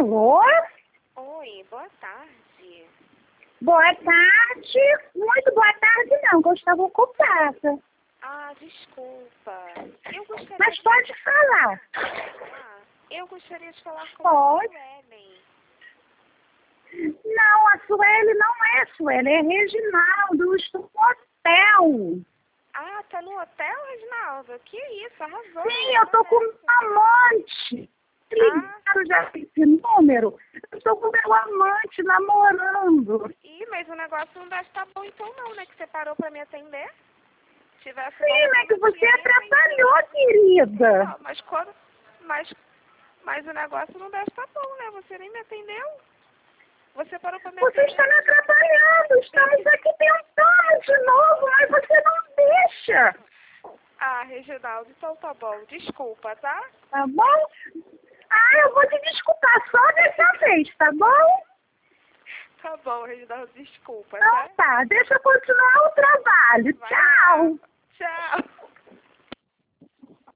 Alô? Oi, boa tarde. Boa tarde. Muito boa tarde, não, que eu estava ocupada. Ah, desculpa. Eu gostaria Mas pode falar. eu gostaria de falar com Pode. a Suelen. Não, a Sueli não é Sueli, é Reginaldo. Eu estou no hotel. Ah, tá no hotel, Reginaldo? Que isso, arrasou. Sim, eu tô com um amante. Ligaram já esse número. Eu tô com meu amante namorando. Ih, mas o negócio não deve estar bom então não, né? Que você parou pra me atender. Se tivesse bom, Sim, é que eu não você tinha nem atrapalhou, atendido. querida. Não, mas o negócio não deve estar bom, né? Você nem me atendeu. Você parou pra me Você atender. está me atrapalhando. Estamos aqui tentando de novo, mas você não deixa. Ah, Reginaldo, então tá bom. Desculpa, tá? Tá bom? Ah, eu vou te desculpar só dessa vez, tá bom? Tá bom, Reginaldo, desculpa, Então tá? tá, deixa eu continuar o trabalho. Vai lá. Tchau.